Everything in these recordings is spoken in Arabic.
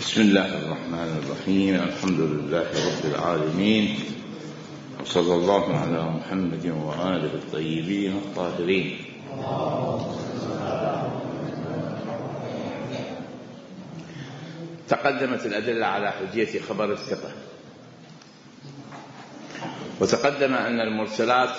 بسم الله الرحمن الرحيم. الحمد لله رب العالمين، وصلى الله على محمد وآله الطيبين الطاهرين. تقدمت الأدلة على حجية خبر الثقة، وتقدم أن المرسلات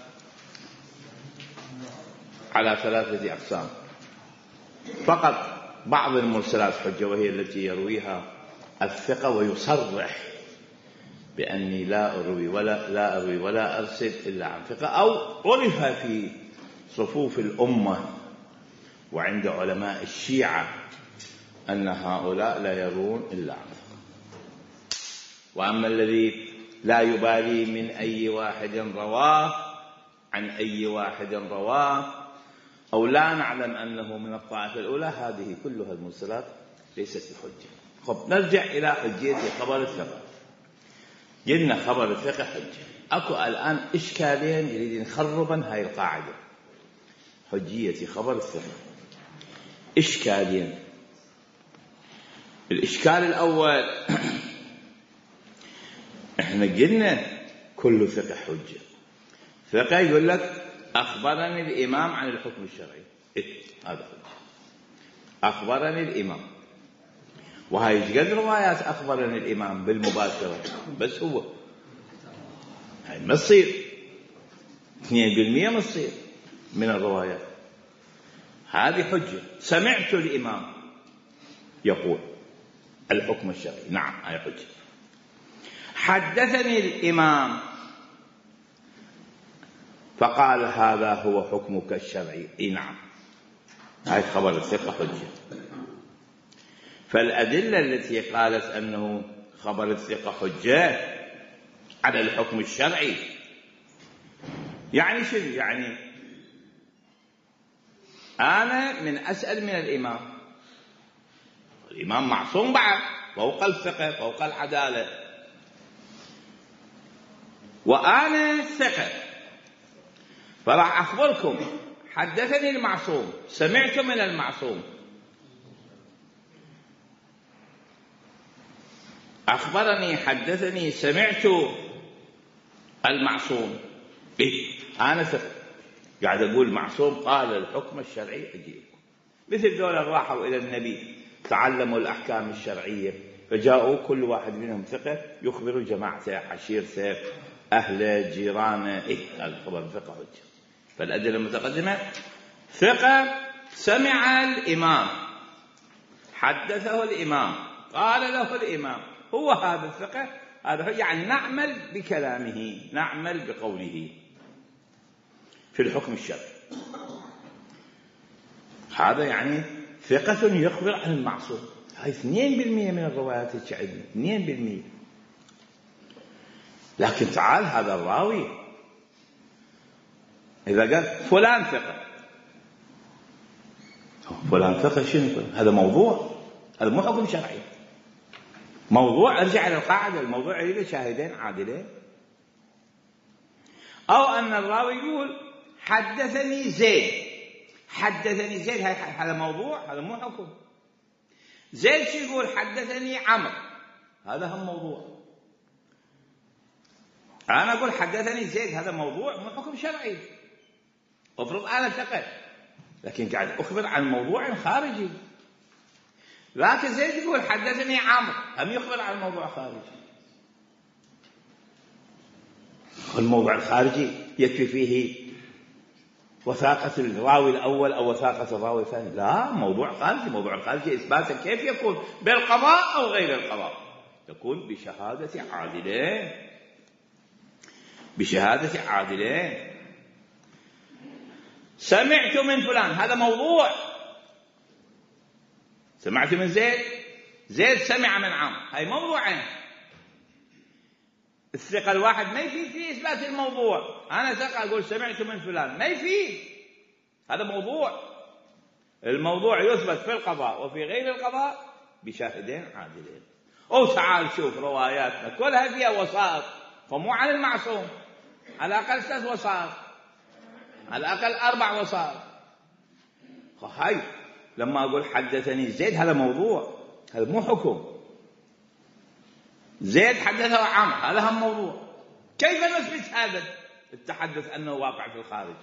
على ثلاثة أقسام. فقط بعض المرسلات حجة، وهي التي يرويها الثقة ويصرح بأني لا أروي ولا أرسل إلا عن ثقة، أو عرف في صفوف الأمة وعند علماء الشيعة أن هؤلاء لا يروون إلا عن ثقة. وأما الذي لا يبالي من أي واحد رواه عن أي واحد رواه، أو لا نعلم أنه من الطائفة الأولى، هذه كلها المرسلات ليست بحجة. نرجع إلى حجية خبر الثقة. قلنا خبر الثقة حجة. أكو الآن إشكالين يريد نخربا هاي القاعدة، حجية خبر الثقة. إشكالين. الإشكال الأول، إحنا قلنا كل ثقة حجة. ثقة يقول لك أخبرني الإمام عن الحكم الشرعي، هذا حجة. أخبرني الإمام، وهاي قد روايات أخبرني الإمام بالمباشرة، بس هو هاي ما تصير 2% ما تصير من الروايات. هذه حجة. سمعت الإمام يقول الحكم الشرعي، نعم هاي حجة. حدثني الإمام فقال هذا هو حكمك الشرعي، نعم هاي خبر الثقة حجة. فالأدلة التي قالت أنه خبر الثقة حجة على الحكم الشرعي، يعني شنو؟ يعني أنا من أسأل من الإمام معصوم بعد، فوق الثقة فوق العدالة، وأنا ثقة، فراح أخبركم حدثني المعصوم، سمعت من المعصوم، أخبرني حدثني سمعت المعصوم، أنا ثقة قاعد أقول معصوم قال الحكم الشرعي أجيب. مثل دول راحوا إلى النبي تعلموا الأحكام الشرعية، فجاءوا كل واحد منهم ثقة يخبر جماعته عشيرته أهله جيرانه، هذا خبر ثقة حجة. فالأدلة المتقدمة ثقة سمع الإمام، حدثه الإمام، قال له الإمام، هو هذا الثقة، هذا يعني نعمل بكلامه، نعمل بقوله في الحكم الشرعي. هذا يعني ثقة يخبر عن المعصوم. هاي 2% من الروايات عندنا، 2%. لكن تعال هذا الراوي إذا قال فلان ثقة، فلان ثقة شنو؟ هذا موضوع، هذا مو حكم شرعي. موضوع ارجع إلى القاعدة، الموضوع يريد شاهدين عادلين. أو أن الراوي يقول حدثني زيد، حدثني زيد، هذا موضوع، هذا مو حكم. زيد شو يقول؟ حدثني عمرو، هذا هم موضوع. أنا أقول حدثني زيد، هذا موضوع مو حكم شرعي. افرض أنا ثقة لكن قاعد أخبر عن موضوع خارجي، لكن زيد يقول حدثني عمرو، هم يخبر عن موضوع خارجي. الموضوع الخارجي يكفي فيه وثاقة الراوي الأول أو وثاقة الراوي الثاني؟ لا، موضوع خارجي. موضوع الخارجي إثباته كيف يكون؟ بالقضاء أو غير القضاء؟ يكون بشهادة عادلين، بشهادة عادلين. سمعت من فلان، هذا موضوع. سمعت من زيد، زيد سمع من عمرو، هاي موضوعين. الثقة الواحد ما يفيد فيه إثبات الموضوع. أنا ثقة أقول سمعت من فلان، ما يفيد، هذا موضوع. الموضوع يثبت في القضاء وفي غير القضاء بشاهدين عادلين. أو تعال شوف رواياتنا كلها فيها وسائط، فمو عن المعصوم، على الأقل 3 وسائط، على الأقل 4 وسائط. هاي لما أقول حدثني زيد، هذا موضوع، هذا مو حكم. زيد حدثه عمرو، هذا هم موضوع. كيف نثبت هذا التحدث أنه واقع في الخارج؟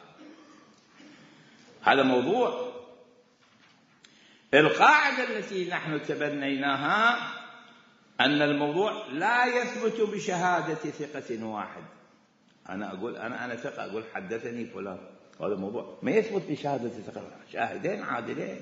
هذا موضوع. القاعدة التي نحن تبنيناها أن الموضوع لا يثبت بشهادة ثقة واحد. أنا أقول أنا ثقة، أقول حدثني فلان، هذا الموضوع ما يثبت بشهادة ثقة، شاهدين عادلين.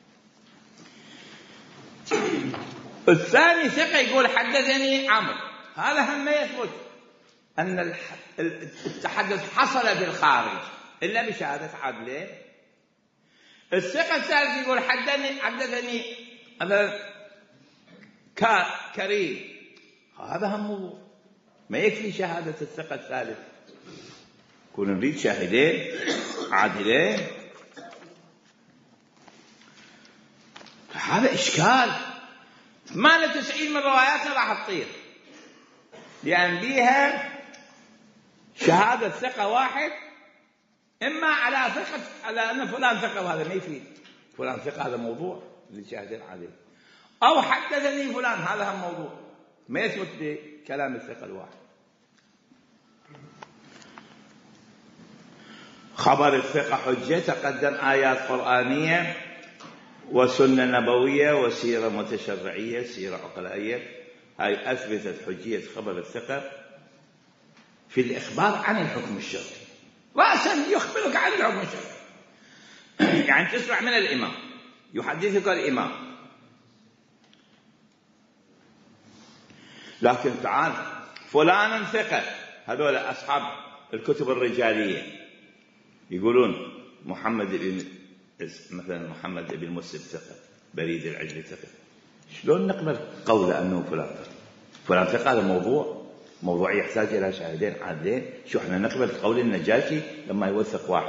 الثاني ثقة يقول حدثني عمرو، هذا هم ما يثبت أن التحدث حصل في الخارج إلا بشهادة عادلين. الثقة الثالث يقول حدثني هذا كريم، هذا هم موضوع، ما يكفي شهادة الثقة الثالث، كنا نريد شاهدين عادلين. هذا إشكال. 98 من رواياتنا راح تطير، لأن بيها شهادة ثقة واحد، إما على ثقة على أن فلان ثقة وهذا ما يفيد، فلان ثقة هذا موضوع للشاهدين عليه، أو حدثني فلان هذا هم موضوع ما يثبت بكلام الثقة الواحد. خبر الثقة حجة، تقدم آيات قرآنية وسنة نبوية وسيرة متشرعية، سيرة عقلائية، هاي أثبتت حجية خبر الثقة في الإخبار عن الحكم الشرعي. رأسا يخبرك عن الحكم الشرعي، يعني تسمع من الإمام، يحدثك الإمام. لكن تعال فلان ثقة، هذول أصحاب الكتب الرجالية يقولون محمد بن مثلا محمد بن مسلم ثقة، بريد العجل ثقة، شلون نقبل قول أنه فلان ثقة؟ هذا موضوع يحتاج إلى شاهدين عادلين. شو احنا نقبل قول النجاشي لما يوثق واحد،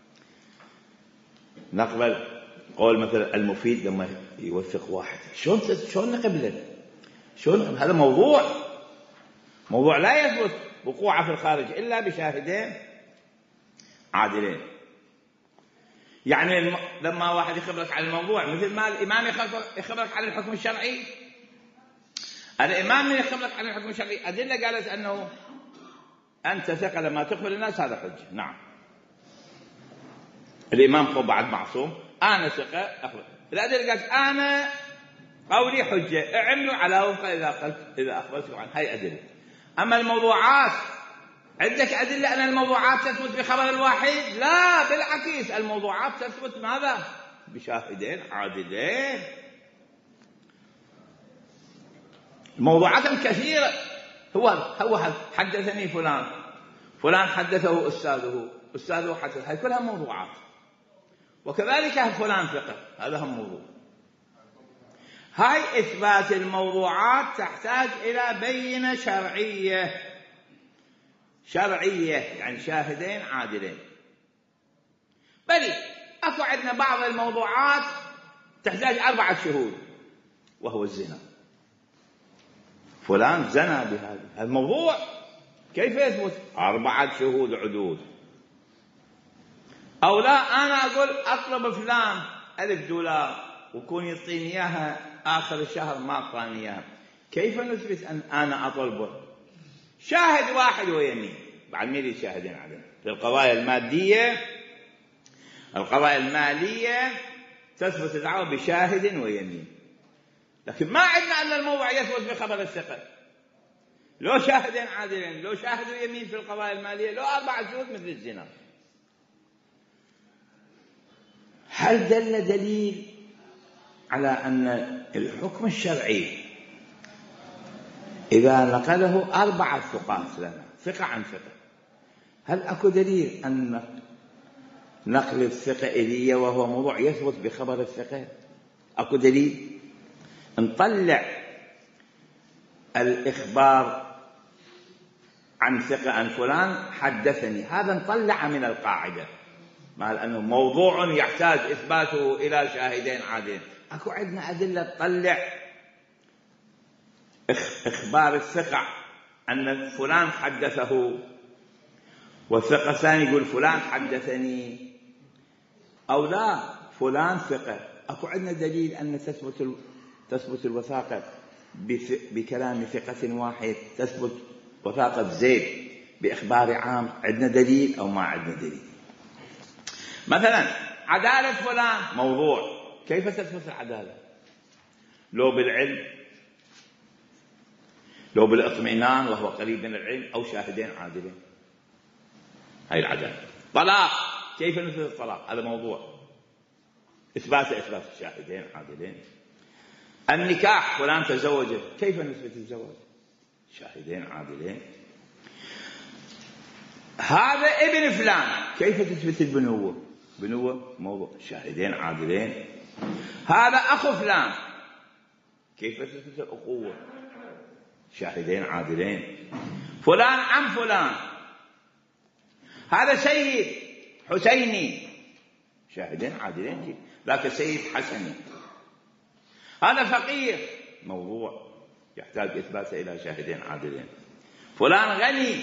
نقبل قول مثلا المفيد لما يوثق واحد، شلون نقبله؟ هذا موضوع لا يثبت وقوعه في الخارج إلا بشاهدين عادلين. يعني لما واحد يخبرك عن الموضوع، مثل ما الإمام يخبرك عن الحكم الشرعي، الإمام من يخبرك عن الحكم الشرعي أدلة قالت أنه أنت ثقة لما تخبر الناس، هذا حجة. نعم، الإمام هو بعد معصوم، أنا ثقة أخبر. الأدلة قالت أنا قولي حجة، اعملوا على وفق إذا أخبرتكم عن هاي أدلة. أما الموضوعات عندك أدلة أن الموضوعات تثبت بخبر الواحد؟ لا، بالعكس، الموضوعات تثبت ماذا؟ بشاهدين عادلين. موضوعات كثيرة. هو حدثني فلان حدثه أستاذه حدث، هذه كلها موضوعات. وكذلك فلان ثقة، هذا هم موضوع. هاي إثبات الموضوعات تحتاج إلى بينة شرعية، يعني شاهدين عادلين. بل أكو عندنا بعض الموضوعات تحتاج 4 شهود، وهو الزنا. فلان زنى بهذا الموضوع، كيف يثبت؟ 4 شهود عدود. أو لا، أنا أقول أطلب فلان $1000 وكون يعطيني إياها آخر الشهر ما أعطاني إياها، كيف نثبت أن أنا أطلبه؟ شاهد واحد ويمين، بعد ما يريد شاهدين عليه. في القضايا المالية تثبت الدعوة بشاهد ويمين، لكن ما عندنا أن الموضوع يثبت بخبر الثقة. لو شاهدين عادلين، لو شاهد ويمين في القضايا المالية، لو 4 شهود مثل الزنا. هل دليل على أن الحكم الشرعي إذا نقله 4 ثقات لنا، ثقة عن ثقة، هل أكو دليل أن نقل الثقة إليه وهو موضوع يثبت بخبر الثقة؟ أكو دليل؟ نطلع الإخبار عن ثقة عن فلان حدثني، هذا نطلع من القاعدة، مع أنه موضوع يحتاج إثباته إلى شاهدين عادلين. أكو عندنا أدلة تطلع إخبار الثقة أن فلان حدثه، والثقة الثاني يقول فلان حدثني، أو لا فلان ثقة. أكو عندنا دليل أن تثبت الوثاقة بكلام ثقة واحد تثبت وثاقة زيد بإخبار عام، عندنا دليل أو ما عندنا دليل. مثلا عدالة فلان موضوع، كيف تثبت العدالة؟ لو بالعلم، لو بالاطمئنان وهو قريب من العلم، أو شاهدين عادلين، هاي العدالة. طلاق، كيف نثبت الطلاق؟ هذا موضوع، إثبات شاهدين عادلين. النكاح، فلان تزوجه، كيف نثبت الزواج؟ شاهدين عادلين. هذا ابن فلان، كيف تثبت البنوة؟ بنوة موضوع، شاهدين عادلين. هذا أخو فلان، كيف تثبت الأخوة؟ شاهدين عادلين. فلان عم فلان، هذا سيد حسيني، شاهدين عادلين. لكن سيد حسني، هذا فقير، موضوع يحتاج إثبات إلى شاهدين عادلين. فلان غني،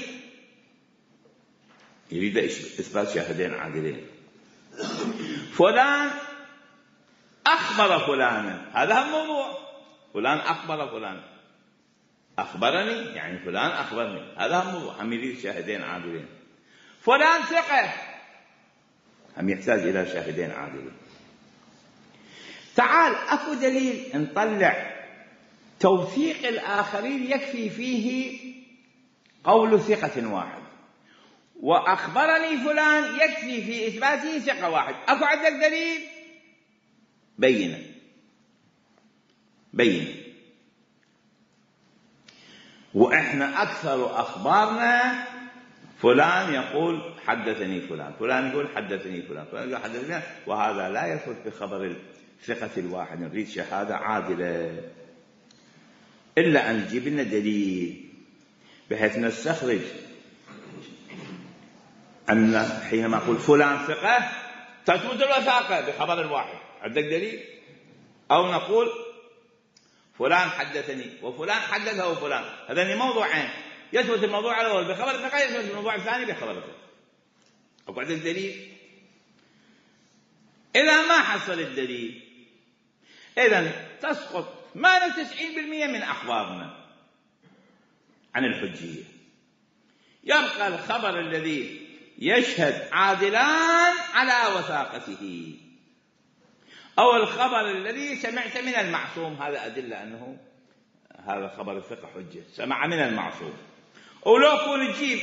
يريد إثبات شاهدين عادلين. فلان أخبر فلانا، هذا الموضوع، فلان أخبر فلان، أخبرني يعني فلان أخبرني، هذا الموضوع، هم يريد شاهدين عادلين. فلان ثقة، هم يحتاج إلى شاهدين عادلين. تعال أكو دليل نطلع توثيق الآخرين يكفي فيه قول ثقة واحد، وأخبرني فلان يكفي في إثباته ثقة واحد. أكو عندك دليل؟ بينه. وإحنا أكثر أخبارنا فلان يقول حدثني فلان، فلان يقول حدثني فلان، فلان يقول حدثني فلان، وهذا لا يثبت بخبر الثقة الواحد. نريد شهادة عادلة، إلا أن نجيب لنا دليل بحيث نستخرج أن حينما أقول فلان ثقة تثبت الوثاقة بخبر الواحد. عندك دليل؟ أو نقول فلان حدثني وفلان حدثه فلان، هذين موضوعين، يثبت الموضوع الأول بخبر الثقة، يثبت الموضوع الثاني بخبر الثقة. أو عندك دليل؟ إذا ما حصل الدليل، إذن تسقط 98% من أخبارنا عن الحجية. يبقى الخبر الذي يشهد عادلان على وثاقته، أو الخبر الذي سمعت من المعصوم، هذا أدلة أنه هذا خبر الثقة حجة، سمع من المعصوم. ولو كون تجيب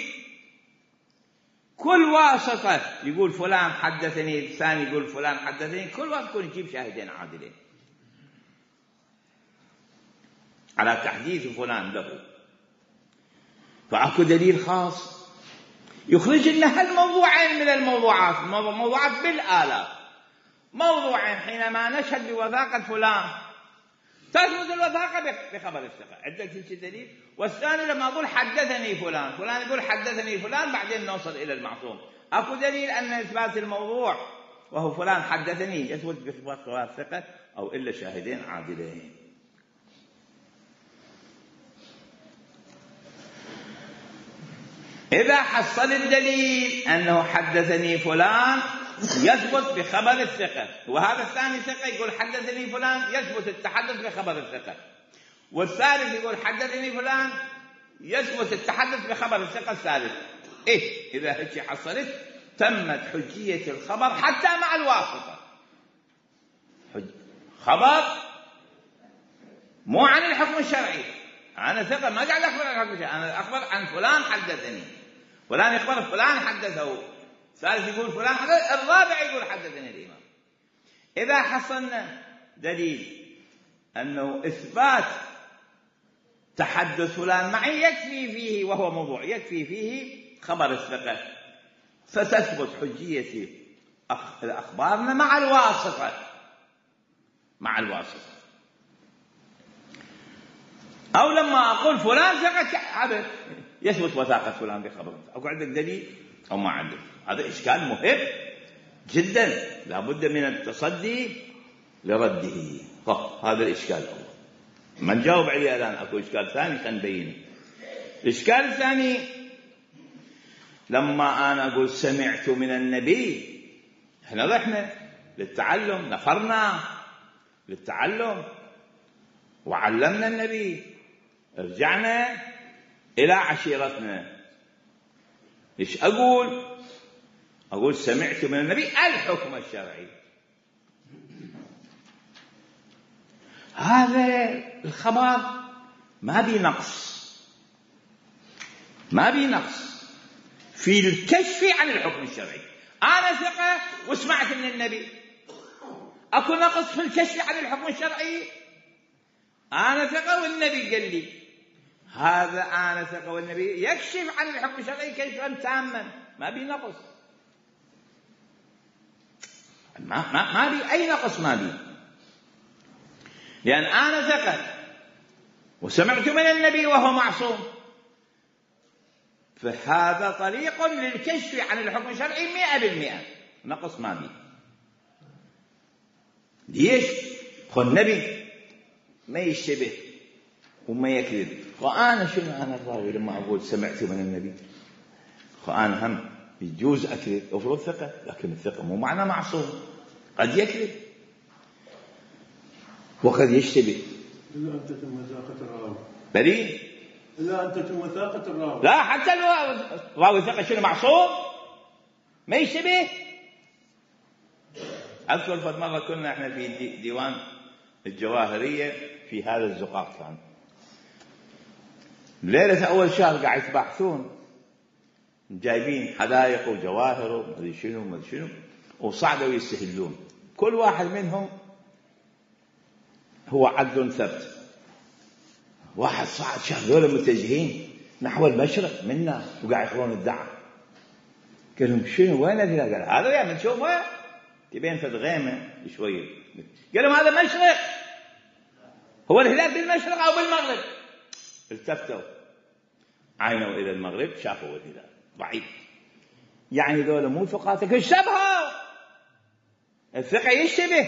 كل واسطة يقول فلان حدثني، الثاني يقول فلان حدثني، كل واسطة كون تجيب شاهدين عادلين على تحديث فلان له. فأكو دليل خاص يخرج لنا هالموضوعين من الموضوعات، موضوعات بالآلاف، موضوعين حينما نشهد بوثاقة فلان تثبت الوثاقة بخبر الثقة، عندك دليل. والثاني لما أقول حدثني فلان، فلان يقول حدثني فلان، بعدين نوصل إلى المعصوم، أكو دليل أن إثبات الموضوع وهو فلان حدثني يثبت بخبر الثقة، أو إلا شاهدين عادلين. إذا حصل الدليل أنه حدثني فلان يثبت بخبر الثقة، وهذا الثاني ثقة يقول حدثني فلان، يثبت التحدث بخبر الثقة. والثالث يقول حدثني فلان، يثبت التحدث بخبر الثقة الثالث. إذا هيك حصلت تمت حجية الخبر حتى مع الواسطة. خبر مو عن الحكم الشرعي، أنا ثقة ما قاعد أخبر عن الحكم الشرعي، أنا أخبر عن فلان حدثني، فلان يخبر فلان حدثه، الثالث يقول فلان حدث، الرابع يقول حدثني الإمام. إذا حصلنا دليل أنه إثبات تحدث فلان معي يكفي فيه، وهو موضوع يكفي فيه خبر الثقة، فتثبت حجية أخبارنا مع الواسطة. أو لما أقول فلان ثقة هذا يثبت وثاقة فلان بخبر، أو عندك دليل أو ما عندك. هذا إشكال مهم جدا، لابد من التصدي لرده. هذا الإشكال الأول ما نجاوب عليه الآن. أكو إشكال ثاني خنبينه. الإشكال الثاني لما أنا أقول سمعت من النبي، احنا رحنا للتعلم، نفرنا للتعلم، وعلمنا النبي، رجعنا إلى عشيرتنا. إيش أقول سمعت من النبي الحكم الشرعي. هذا الخبر ما بي نقص في الكشف عن الحكم الشرعي. أنا ثقة وسمعت من النبي، أكو نقص في الكشف عن الحكم الشرعي؟ أنا ثقة والنبي قال لي هذا، أنا ثقة والنبي يكشف عن الحكم الشرعي كشفا تاما، ما بي نقص، ما بي أي نقص، ما بي، لأن أنا ثقة وسمعت من النبي وهو معصوم، فهذا طريق للكشف عن الحكم الشرعي 100%، نقص ما بي. ليش؟ النبي ما يشتبه وما يكذب. وأنا شنو أنا الراوي لما أقول سمعت من النبي؟ أنا هم يجوز أكذب، أفرض ثقة، لكن الثقة مو معنى معصوم، قد يكذب وقد يشتبه. إلا أن تتم وثاقة الراوي. بريء. إلا أن تتم وثاقة الراوي. لا، حتى الراوي ثقة شنو معصوم؟ ما يشتبه. أذكر فد مرة كنا إحنا في ديوان الجواهرية في هذا الزقاق، كان ليلة أول شهر قاعد يتبحثون، جايبين حدائق وجواهر ومدري شنو وصعدوا يستهلون. كل واحد منهم هو عدل ثبت. واحد صعد شاف ذولا متجهين نحو المشرق منا وقاعد يقرون الدعم. قال لهم شنو وين الهلال؟ قال هذا يا من تشوفه تبين فد غيمة شوية. قال لهم هذا مشرق، هو الهلال بالمشرق أو بالمغرب؟ التفتوا عينوا إلى المغرب شافوا الهلال ضعيف. يعني ذولا مو ثقاتك الشبهة، الثقة يشتبه.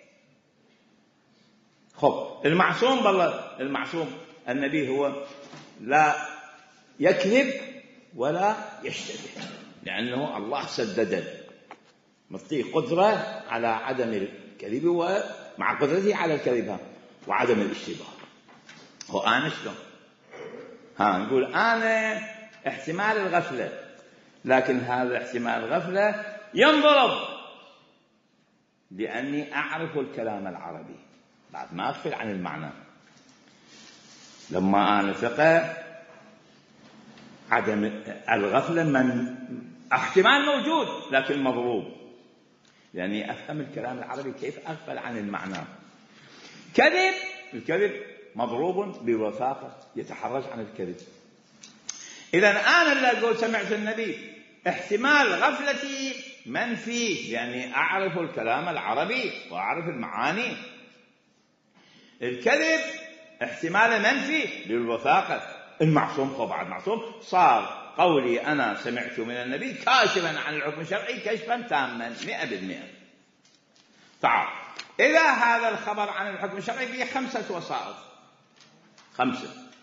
خب المعصوم بالله، المعصوم النبي هو لا يكذب ولا يشتبه، لأنه الله سدده، مطيه قدرة على عدم الكذب ومع قدرته على الكذب وعدم الاشتباه. هو أنا شلون؟ نقول أنا احتمال الغفلة، لكن هذا احتمال الغفلة ينضرب لأني أعرف الكلام العربي، بعد ما أغفل عن المعنى. لما أنا ثقة عدم الغفلة من احتمال موجود لكن مضروب، لأني أفهم الكلام العربي كيف أغفل عن المعنى. الكذب مضروب بوثاقة يتحرج عن الكذب. إذن أنا اللي أقول سمعت النبي احتمال غفلتي منفي، يعني أعرف الكلام العربي وأعرف المعاني. الكذب احتمال منفي للوثاقة. المعصوم طبعا معصوم، صار قولي أنا سمعت من النبي كاشفا عن الحكم الشرعي كشفا تاما 100%. تعال، إذا هذا الخبر عن الحكم الشرعي فيه 5 وسائط، 5،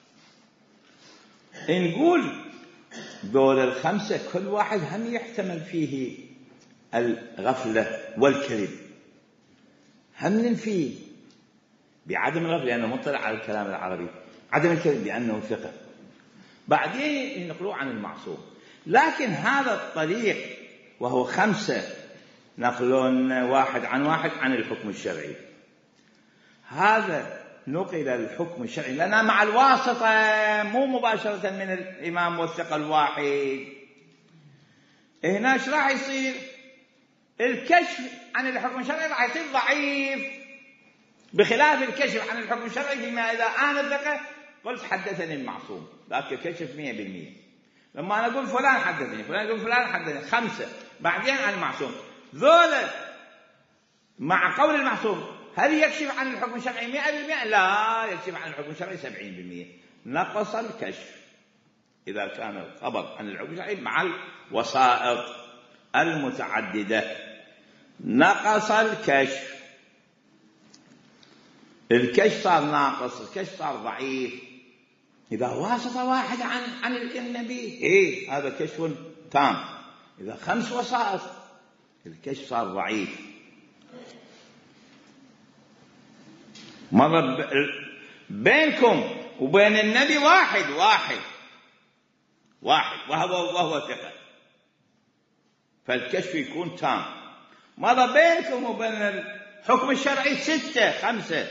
نقول دول ال5 كل واحد هم يحتمل فيه الغفلة والكذب، هم ننفيه بعدم الغفلة لأنه مطلع على الكلام العربي، عدم الكذب لأنه ثقة، بعدين ينقلوا عن المعصوم. لكن هذا الطريق وهو 5 نقلون واحد عن الحكم الشرعي، هذا نقل الحكم الشرعي لنا مع الواسطة، مو مباشرة من الإمام والثقة الواحد. هنا ايش راح يصير؟ الكشف عن الحكم الشرعي راح يصير ضعيف، بخلاف الكشف عن الحكم الشرعي فيما إذا أنا ثقة قلت حدثني المعصوم، ذاك كشف 100%. لما أنا أقول فلان حدثني، فلان يقول فلان حدثني، 5 بعدين عن المعصوم، ذولا مع قول المعصوم هل يكشف عن الحكم الشرعي 100%؟ لا، يكشف عن الحكم الشرعي 70%. نقص الكشف إذا كان الخبر عن الحكم الشرعي مع الوسائط المتعددة، نقص الكشف. الكشف صار ناقص، الكشف صار ضعيف. إذا واسطة واحد عن النبي هذا كشف تام. إذا 5 وسائط الكشف صار ضعيف. مرة بينكم وبين النبي واحد وهو ثقة، فالكشف يكون تام. ماذا بينكم وبين الحكم الشرعي 6 5،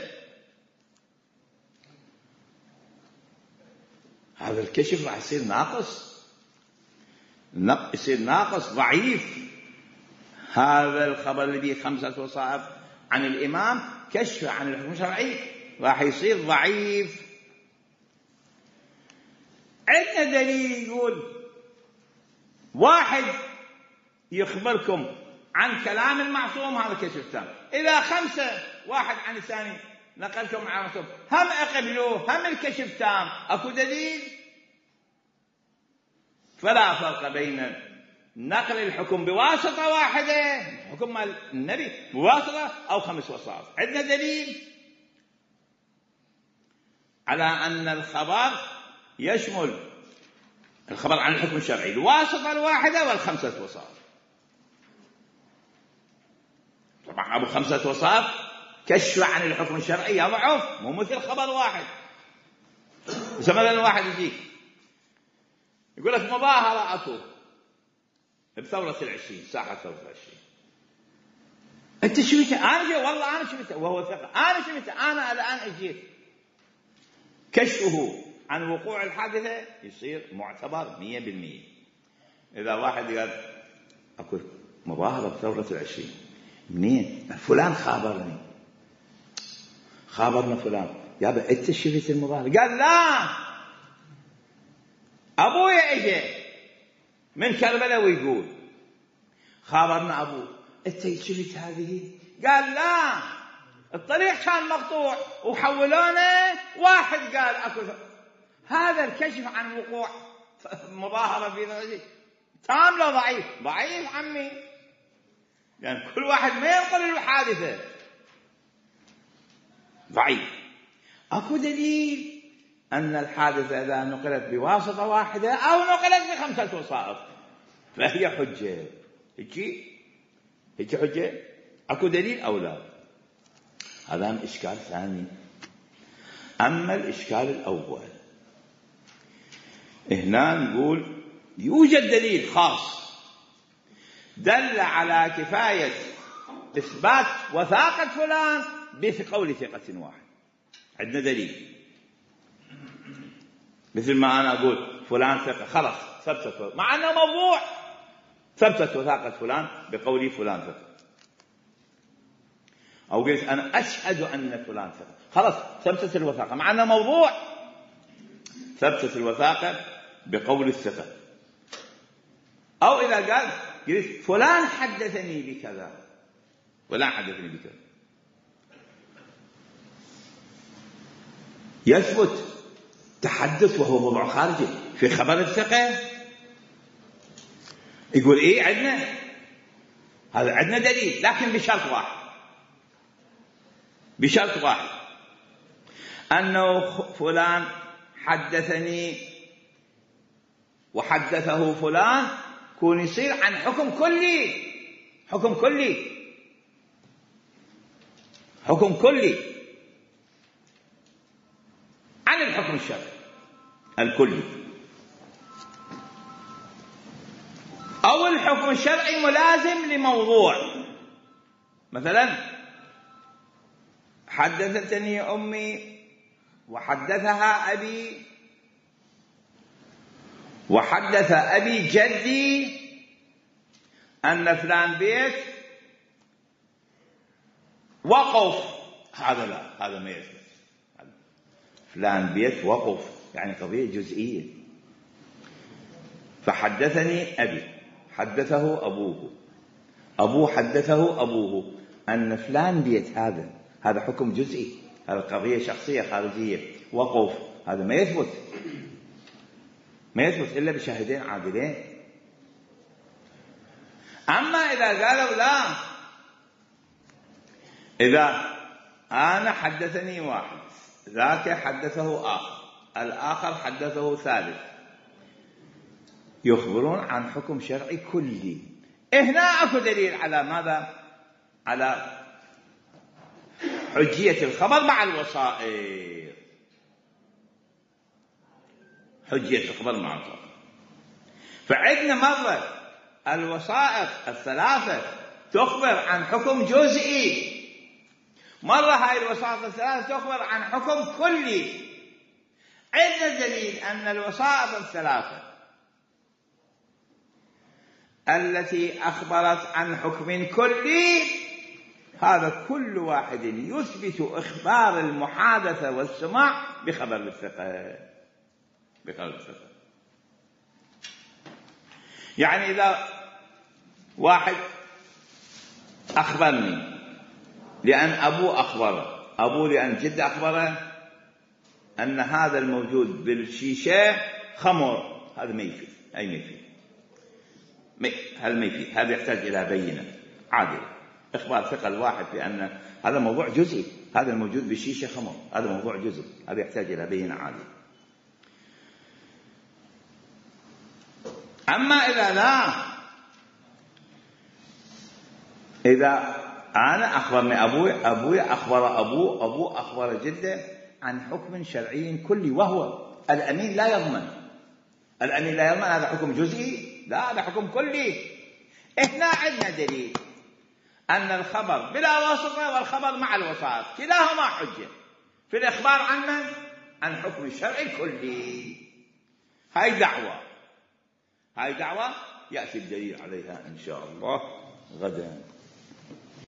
هذا الكشف راح يصير ناقص، يصير ناقص ضعيف. هذا الخبر الذي 5 وصائف عن الإمام كشف عن الحكم الشرعي راح يصير ضعيف. عندنا دليل يقول واحد يخبركم عن كلام المعصوم، هذا كشف تام. إذا 5 واحد عن الثاني نقلكم عن المعصوم، هم أقبلوه، هم الكشف تام، أكو دليل. فلا فرق بين نقل الحكم بواسطة واحدة، حكم مال النبي بواسطة، أو 5 وصائف. عندنا دليل على أن الخبر يشمل الخبر عن الحكم الشرعي الواسطة الواحدة وال5 وصائف. طبعا أبو 5 وصائف كشف عن الحكم الشرعي يضعف، مو مثل خبر واحد. مثلا واحد يجيك يقول لك مظاهرة أكو بثورة 20، ساحة ثورة 20، أنت شفته؟ أنا جي والله أنا شفته وهو ثقة، أنا شفته، أنا الآن أجيت. كشفه عن وقوع الحادثة يصير معتبر 100%. إذا واحد قال أكو مظاهرة بثورة 20، منين؟ فلان خابرنا فلان، يابا أنت شفت المظاهرة؟ قال لا، أبويا إجي من كربلاء ويقول خابرنا أبوه. أنت شفت هذه؟ قال لا، الطريق كان مقطوع وحولونه، واحد قال أكو. هذا الكشف عن وقوع مظاهرة في ذلك تام لا ضعيف؟ ضعيف عمي، يعني كل واحد ما ينقل الحادثة، ضعيف. أكو دليل أن الحادثة إذا نقلت بواسطة واحدة أو نقلت ب5 وصائف فهي حجة. هيك حجة؟ أكو دليل أو لا؟ هذا إشكال ثاني. أما الإشكال الأول، هنا نقول يوجد دليل خاص دل على كفاية إثبات وثاقة فلان بقول ثقة واحد. عندنا دليل، مثل ما أنا أقول فلان ثقة، خلاص ثبتت، مع أنه موضوع، ثبتت وثاقة فلان بقولي فلان ثقة. أو قلت أنا أشهد أن فلان ثقة، خلاص ثبتت الوثاقة، مع أنه موضوع، ثبتت الوثاقة بقول الثقة. أو إذا قال قلت فلان حدثني بكذا، فلان حدثني بكذا، يثبت تحدث وهو موضوع خارجي في خبر الثقة. يقول إيه عندنا هذا، عندنا دليل، لكن بشرط واحد أنه فلان حدثني وحدثه فلان، كون يصير عن حكم كلي عن الحكم الشرعي الكلي، أو الحكم الشرعي ملازم لموضوع. مثلا حدثتني أمي وحدثها أبي وحدث أبي جدي أن فلان بيت وقف، هذا لا، هذا ما يثبت. فلان بيت وقف يعني قضية جزئية. فحدثني أبي، حدثه أبوه حدثه أبوه أن فلان بيت، هذا حكم جزئي، هذا قضية شخصية خارجية، وقف، هذا ما يثبت إلا بشاهدين عادلين. أما إذا قالوا لا، إذا أنا حدثني واحد، ذاك حدثه آخر، الآخر حدثه ثالث، يخبرون عن حكم شرعي كلي. هنا أكو دليل على ماذا؟ على حجية الخبر مع الوسائط. حجية تقبل معطل. فعندنا مرة الوسائط الثلاثة تخبر عن حكم جزئي، مرة هاي الوسائط الثلاثة تخبر عن حكم كلي. عندنا دليل أن الوسائط الثلاثة التي أخبرت عن حكم كلي هذا كل واحد يثبت إخبار المحادثة والسماع بخبر الثقة. يعني إذا واحد أخبرني لأن أبوه أخبره، أبوه لأن جده أخبره أن هذا الموجود بالشيشة خمر، هذا ما يفيد، أي ما يفيد، هذا ما يفيد، هذا يحتاج إلى بينة عادلة. إخبار ثقة الواحد بأن هذا موضوع جزئي، هذا الموجود بالشيشة خمر، هذا موضوع جزئي، هذا يحتاج إلى بينة عادلة. أما إذا لا، إذا أنا أخبرني أبوي أخبر أبوه أخبر جده عن حكم شرعي كلي وهو الأمين لا يضمن، الأمين لا يضمن، هذا حكم جزئي؟ لا، هذا حكم كلي. إحنا عندنا دليل أن الخبر بلا واسطة والخبر مع الوسائط كلاهما حجة في الإخبار عن من؟ عن حكم الشرع الكلي. هاي دعوة يأتي الدليل عليها إن شاء الله غدا.